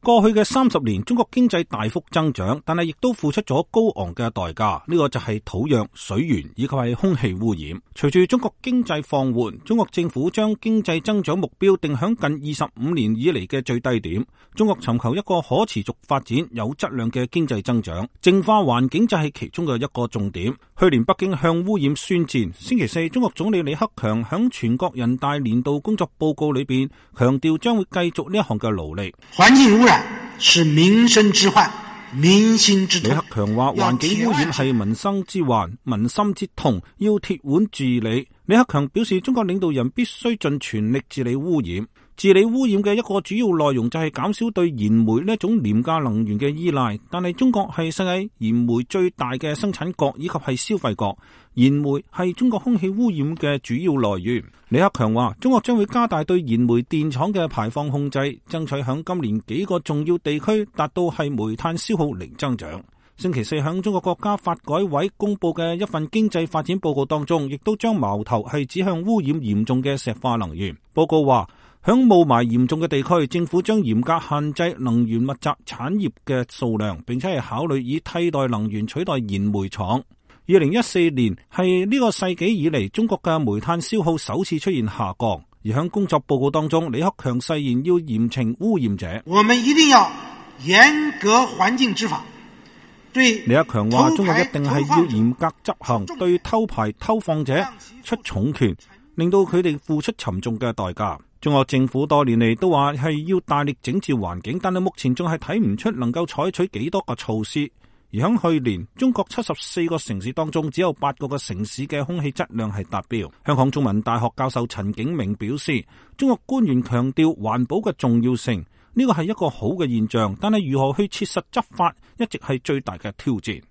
過去嘅30年，中國經濟大幅增長，但係亦都付出咗高昂嘅代價。呢個就係土壤、水源以及係空氣污染。隨住中國經濟放緩，中國政府將經濟增長目標定響近25年以嚟嘅最低點。中國尋求一個可持續發展、有質量嘅經濟增長，淨化環境就係其中嘅一個重點。去年北京向污染宣戰，星期四中國總理李克強響全國人大年度工作報告裏邊強調，將會繼續呢一項嘅努力。 環境污染是民生之患、民心之痛。 李克強話：環境污染係民生之患、民心之痛，要鐵腕治理。李克強表示，中國領導人必須盡全力治理污染。治理污染嘅一個主要內容就係減少對燃煤呢一種廉價能源嘅依賴。但係中國係世界燃煤最大嘅生產國以及係消費國，燃煤係中國空氣污染嘅主要來源。李克強話：中國將會加大對燃煤電廠嘅排放控制，爭取響今年幾個重要地區達到係煤炭消耗零增長。星期四響中國國家發改委公布嘅一份經濟發展報告當中，亦都將矛頭係指向污染嚴重嘅石化能源。報告話，響霧霾嚴重嘅地區，政府將嚴格限制能源密集產業嘅數量，並且係考慮以替代能源取代燃煤廠。2014年係呢個世紀以嚟中國嘅煤炭消耗首次出現下降。而響工作報告當中，李克強誓言要嚴懲污染者。 我們一定要嚴格環境執法。 李克強話：中國一定係要嚴格執行，對偷排偷放者出重拳，令到佢哋付出沉重嘅代價。中國政府多年嚟都話係要大力整治環境，但係目前仲係睇唔出能夠採取幾多個措施。而響去年，中國74個城市當中，只有8個嘅城市嘅空氣質量係達標。香港中文大學教授陳景明表示，中國官員強調環保嘅重要性。呢個係一個好嘅現象，但係如何去切實執法，一直係最大嘅挑戰。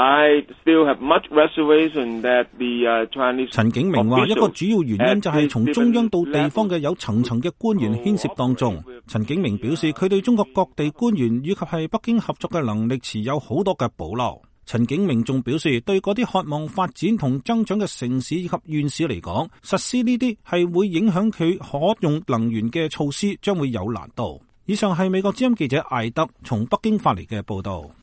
陳景明話，一個主要原因就係從中央到地方嘅有層層嘅官員牽涉當中。陳景明表示，佢對中國各地官員以及係北京合作嘅能力持有好多嘅保留。陳景明仲表示，對嗰啲渴望發展同增長嘅城市以及縣市嚟講，實施呢啲係會影響佢可用能源嘅措施，將會有難度。以上係美國之音記者艾德從北京發嚟嘅報道。